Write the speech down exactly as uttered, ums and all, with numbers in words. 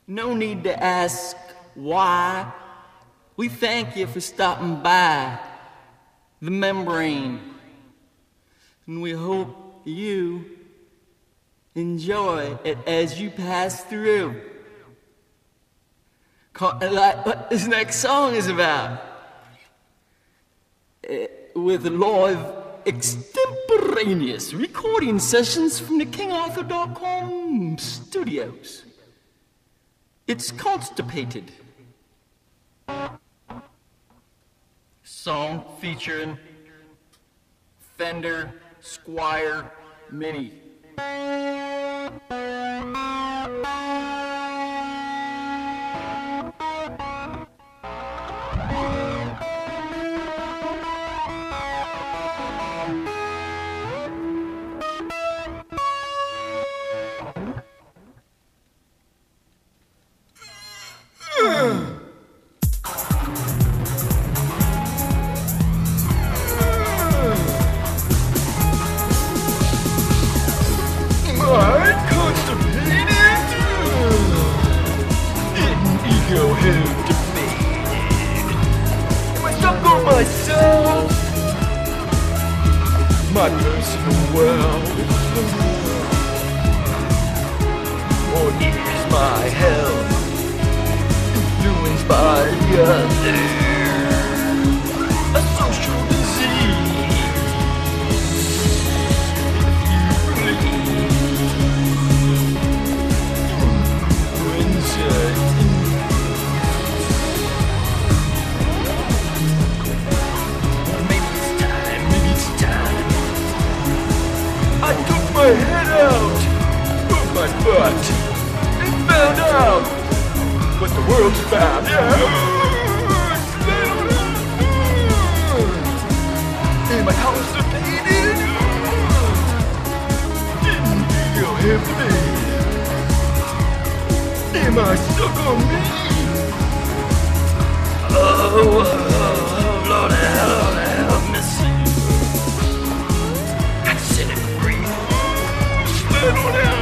No need to ask why. We thank you for stopping by the membrane. And we hope you enjoy it as you pass through. Like what this next song is about. Uh, with live extemporaneous recording sessions from the king arthur dot com studios. It's Constipated. Song featuring Fender Squire Mini. Myself, my personal world, or is my health influenced by the other? A social disease. Influenza. My head out, moved my butt, and found out what the world's about. Yeah. Am I constipated? Didn't feel heavy. Am I stuck on me? Oh, oh, oh Lord, help, help me see. Got to set it free. Settle down.